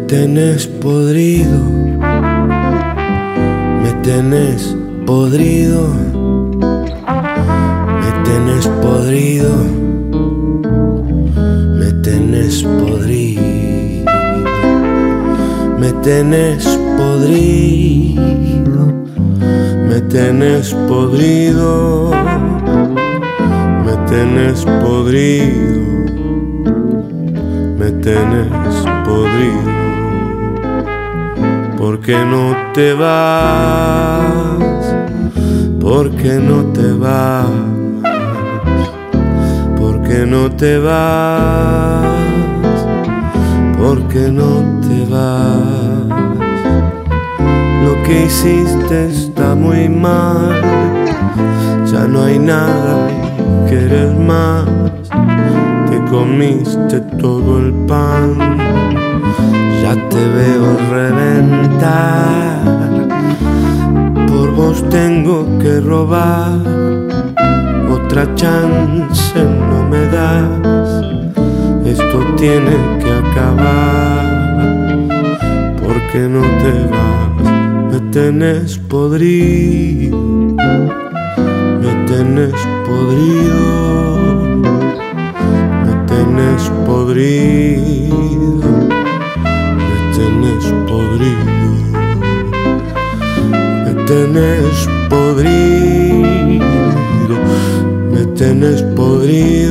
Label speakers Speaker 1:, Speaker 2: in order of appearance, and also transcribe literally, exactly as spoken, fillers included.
Speaker 1: tenés podrido, me tenés podrido, me tenés podrido, me tenés podrido, me tenés podrido, me tenés podrido, me tenés podrido, me tenés podrido. ¿Por qué no te vas? ¿Por qué no te vas? ¿Por qué no te vas? ¿Por qué no te vas? Lo que hiciste está muy mal, ya no hay nada y quieres más. Te comiste todo el pan, ya te veo reventar. Por vos tengo que robar, otra chance no me das. Esto tiene que acabar. ¿Por qué no te vas? Me tenés podrido, me tenés podrido, me tenés podrido, me tenés podrido, me tenés podrido, me tenés podrido.